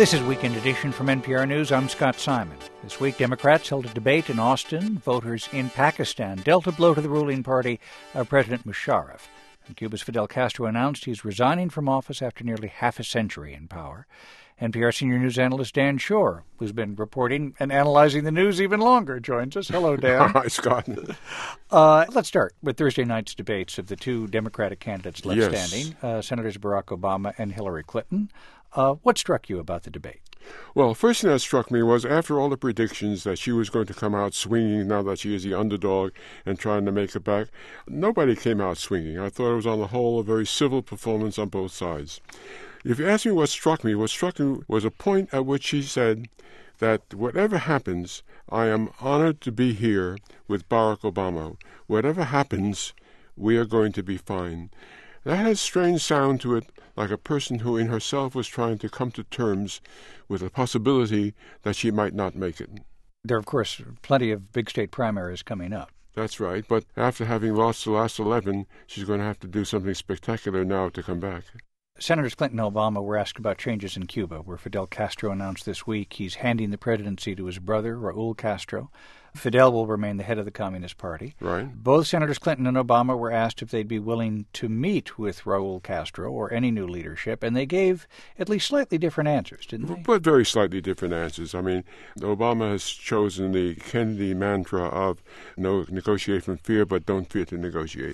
This is Weekend Edition from NPR News. I'm Scott Simon. This week, Democrats held a debate in Austin. Voters in Pakistan dealt a blow to the ruling party of President Musharraf. And Cuba's Fidel Castro announced he's resigning from office after nearly half a century in power. NPR senior news analyst Dan Shore, who's been reporting and analyzing the news even longer, joins us. Hello, Dan. Hi, Scott. Let's start with Thursday night's debates of the two Democratic candidates left standing, Senators Barack Obama and Hillary Clinton. What struck you about the debate? Well, first thing that struck me was after all the predictions that she was going to come out swinging now that she is the underdog and trying to make it back, nobody came out swinging. I thought it was on the whole a very civil performance on both sides. If you ask me what struck me was a point at which she said that whatever happens, I am honored to be here with Barack Obama. Whatever happens, we are going to be fine. That has a strange sound to it, like a person who in herself was trying to come to terms with the possibility that she might not make it. There are, of course, plenty of big state primaries coming up. That's right, but after having lost the last 11, she's going to have to do something spectacular now to come back. Senators Clinton and Obama were asked about changes in Cuba, where Fidel Castro announced this week he's handing the presidency to his brother, Raul Castro. Fidel will remain the head of the Communist Party. Right. Both Senators Clinton and Obama were asked if they'd be willing to meet with Raul Castro or any new leadership, and they gave at least slightly different answers, didn't they? But very slightly different answers. I mean, Obama has chosen the Kennedy mantra of no negotiate from fear, but don't fear to negotiate.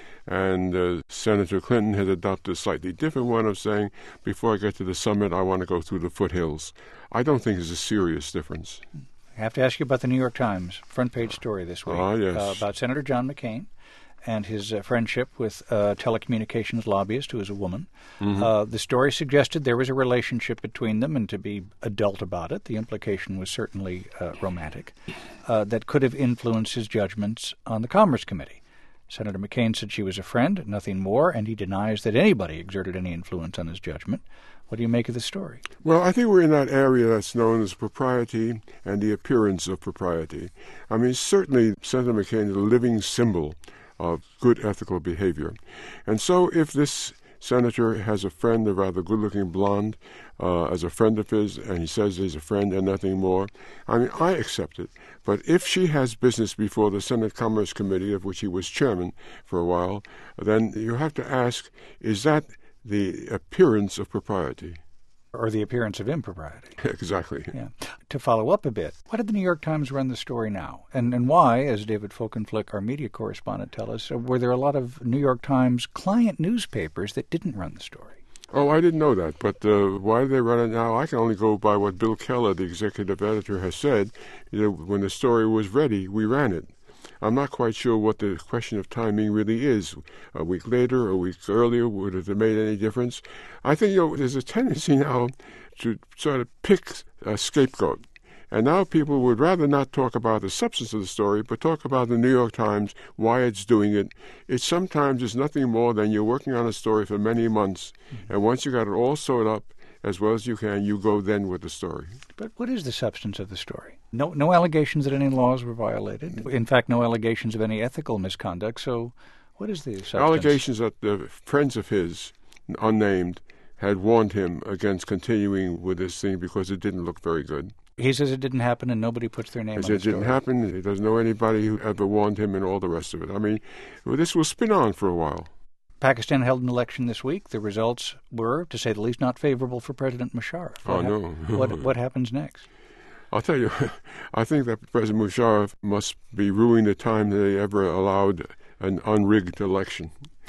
And Senator Clinton has adopted a slightly different one of saying, before I get to the summit, I want to go through the foothills. I don't think there's a serious difference. I have to ask you about the New York Times front page story this week about Senator John McCain and his friendship with a telecommunications lobbyist who is a woman. Mm-hmm. The story suggested there was a relationship between them, and to be adult about it, the implication was certainly romantic, that could have influenced his judgments on the Commerce Committee. Senator McCain said she was a friend, nothing more, and he denies that anybody exerted any influence on his judgment. What do you make of the story? Well, I think we're in that area that's known as propriety and the appearance of propriety. I mean, certainly Senator McCain is a living symbol of good ethical behavior. And so if this senator has a friend, a rather good-looking blonde, as a friend of his, and he says he's a friend and nothing more, I mean, I accept it. But if she has business before the Senate Commerce Committee, of which he was chairman for a while, then you have to ask, is that the appearance of propriety? Or the appearance of impropriety. Exactly. Yeah. To follow up a bit, why did the New York Times run the story now? And why, as David Folkenflik, our media correspondent, tell us, were there a lot of New York Times client newspapers that didn't run the story? Oh, I didn't know that, but why do they run it now? I can only go by what Bill Keller, the executive editor, has said. You know, when the story was ready, we ran it. I'm not quite sure what the question of timing really is. A week later, a week earlier, would it have made any difference? I think, there's a tendency now to sort of pick a scapegoat. And now people would rather not talk about the substance of the story, but talk about the New York Times, why it's doing it. It sometimes is nothing more than you're working on a story for many months, and once you got it all sewed up as well as you can, you go then with the story. But what is the substance of the story? No allegations that any laws were violated. In fact, no allegations of any ethical misconduct. So what is the substance? Allegations that the friends of his, unnamed, had warned him against continuing with this thing because it didn't look very good. He says it didn't happen and nobody puts their name on the story. It didn't happen. He doesn't know anybody who ever warned him and all the rest of it. I mean, this will spin on for a while. Pakistan held an election this week. The results were, to say the least, not favorable for President Musharraf. No. What happens next? I'll tell you, I think that President Musharraf must be ruining the time that they ever allowed an unrigged election.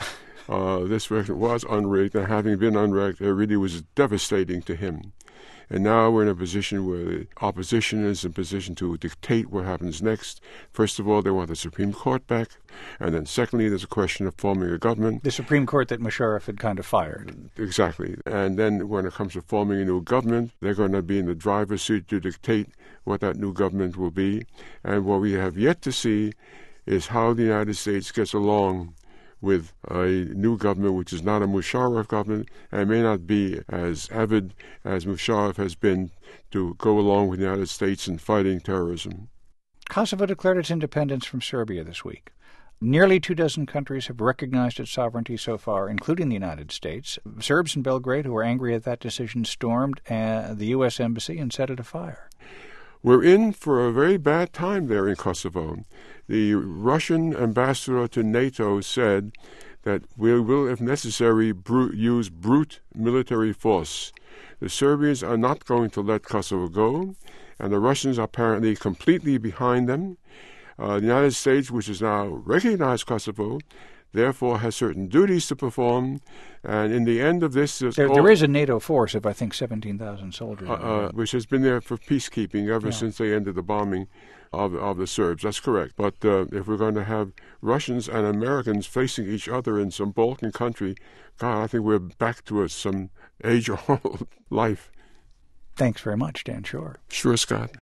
This election was unrigged, and having been unrigged, it really was devastating to him. And now we're in a position where the opposition is in position to dictate what happens next. First of all, they want the Supreme Court back. And then secondly, there's a question of forming a government. The Supreme Court that Musharraf had kind of fired. Exactly. And then when it comes to forming a new government, they're going to be in the driver's seat to dictate what that new government will be. And what we have yet to see is how the United States gets along with a new government which is not a Musharraf government and may not be as avid as Musharraf has been to go along with the United States in fighting terrorism. Kosovo declared its independence from Serbia this week. Nearly 24 countries have recognized its sovereignty so far, including the United States. Serbs in Belgrade who were angry at that decision stormed the U.S. Embassy and set it afire. We're in for a very bad time there in Kosovo. The Russian ambassador to NATO said that we will, if necessary, use brute military force. The Serbians are not going to let Kosovo go, and the Russians are apparently completely behind them. The United States, which has now recognized Kosovo, therefore has certain duties to perform, and in the end of this... There is a NATO force of, I think, 17,000 soldiers. Which has been there for peacekeeping ever since they ended the bombing of the Serbs. That's correct. But if we're going to have Russians and Americans facing each other in some Balkan country, God, I think we're back to some age-old life. Thanks very much, Dan Shor. Sure, Scott.